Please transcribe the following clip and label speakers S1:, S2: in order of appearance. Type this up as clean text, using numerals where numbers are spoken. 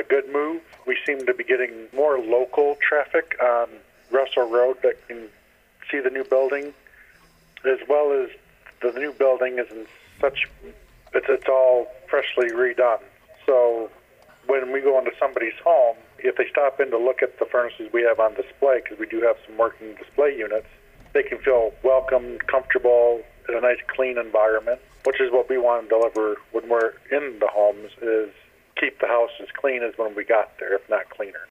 S1: a good move. We seem to be getting more local traffic on Russell Road that can see the new building, as well as the new building is in such, it's all freshly redone. So when we go into somebody's home, if they stop in to look at the furnaces we have on display, because we do have some working display units, they can feel welcomed, comfortable, in a nice clean environment, which is what we want to deliver when we're in the homes, is keep the house as clean as when we got there, if not cleaner.